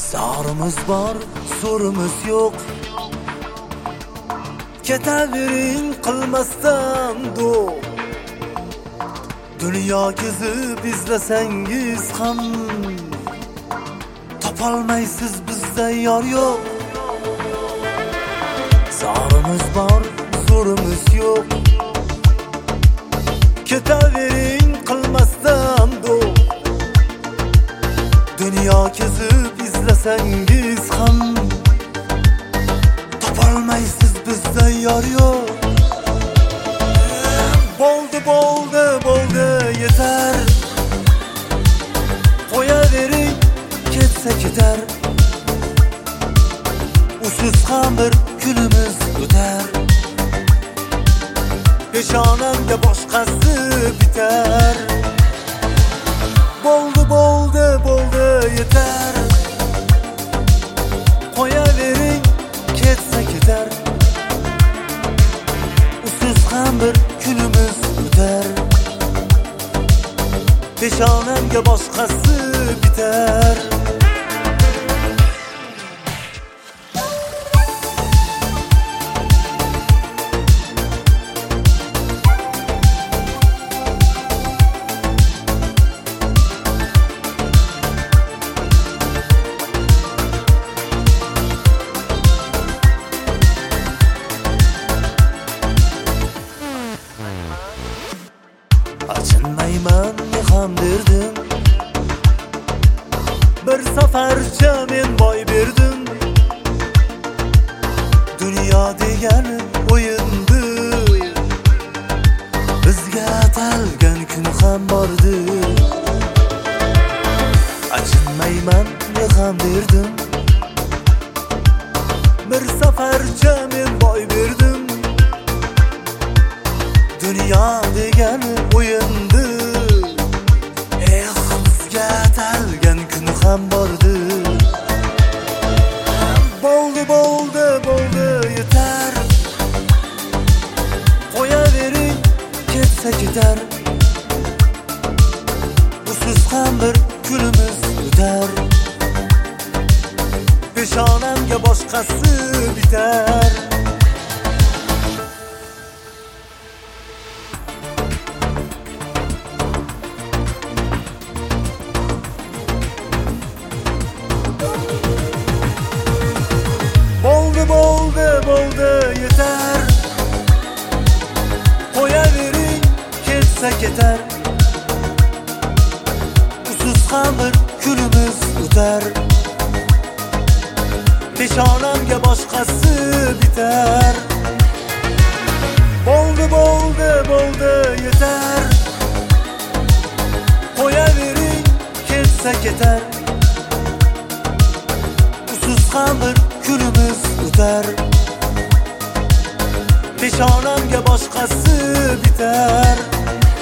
Zarımız var, sorumuz yok. Ketavering qilmasdan do'q. Dunyo kezib izlasangiz ham topolmaysiz bizda yor yo'q. Zarımız var, sorumuz yok. Ketavering qilmasdan do'q. Dunyo kezib izlasangiz ham topolmaysiz bizda yor yo'q. Bo'ldi yetar. Qo'yavering, ketsa ketar. Usiz ham bir kunimiz o'tar. Peshonamga boshqasi bitar. Bo'ldi yetar. Qo'yavering, ketsa ketar. Usiz ham bir kunimiz o'tar. Peshonamga boshqasi bitar. Achinmayman ham derdim. Bir safarcha men boy berdim. Dunyo degan o'yindi. Bizga atalgan kun ham bordi. Achinmayman ham derdim. Bir safarcha men boy berdim. Dunyo degan o'yindi. Bizga atalgan kun ham bordi. Bo'ldi yetar. Qo'yavering, ketsa ketar. Usiz ham bir kunimiz o'tar. Peshonamga boshqasi bitar. Bo'ldi yetar. Qo'yavering, ketsa ketar. Usiz ham bir kunimiz o'tar. Peshonamga boshqasi bitar. Bo'ldi yetar. Qo'yavering, ketsa ketar. Usiz ham bir kunimiz o'tar. Peshonamga boshqasi bitar.